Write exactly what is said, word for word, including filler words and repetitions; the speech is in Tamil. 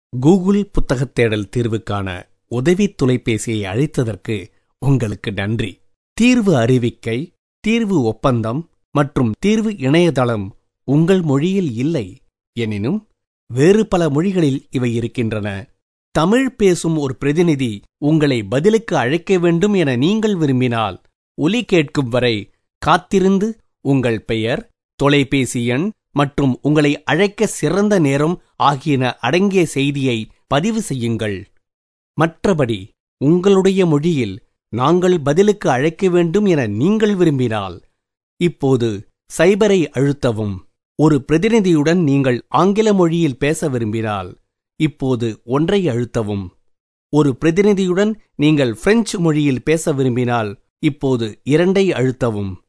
கூகுள் புத்தகத் தேடல் தீர்வுக்கான உதவி தொலைபேசியை அழைத்ததற்கு உங்களுக்கு நன்றி. தீர்வு அறிவிக்கை, தீர்வு ஒப்பந்தம் மற்றும் தீர்வு இணையதளம் உங்கள் மொழியில் இல்லை. எனினும் வேறு பல மொழிகளில் இவை இருக்கின்றன. தமிழ் பேசும் ஒரு பிரதிநிதி உங்களை பதிலுக்கு அழைக்க வேண்டும் என நீங்கள் விரும்பினால், ஒலி கேட்கும் வரை காத்திருந்து உங்கள் பெயர், தொலைபேசி எண் மற்றும் உங்களை அழைக்க சிறந்த நேரம் ஆகியன அடங்கிய செய்தியை பதிவு செய்யுங்கள். மற்றபடி உங்களுடைய மொழியில் நாங்கள் பதிலுக்கு அழைக்க வேண்டும் என நீங்கள் விரும்பினால், இப்போது சைபரை அழுத்தவும். ஒரு பிரதிநிதியுடன் நீங்கள் ஆங்கில மொழியில் பேச விரும்பினால், இப்போது ஒன்றை அழுத்தவும். ஒரு பிரதிநிதியுடன் நீங்கள் பிரெஞ்சு மொழியில் பேச விரும்பினால், இப்போது இரண்டை அழுத்தவும்.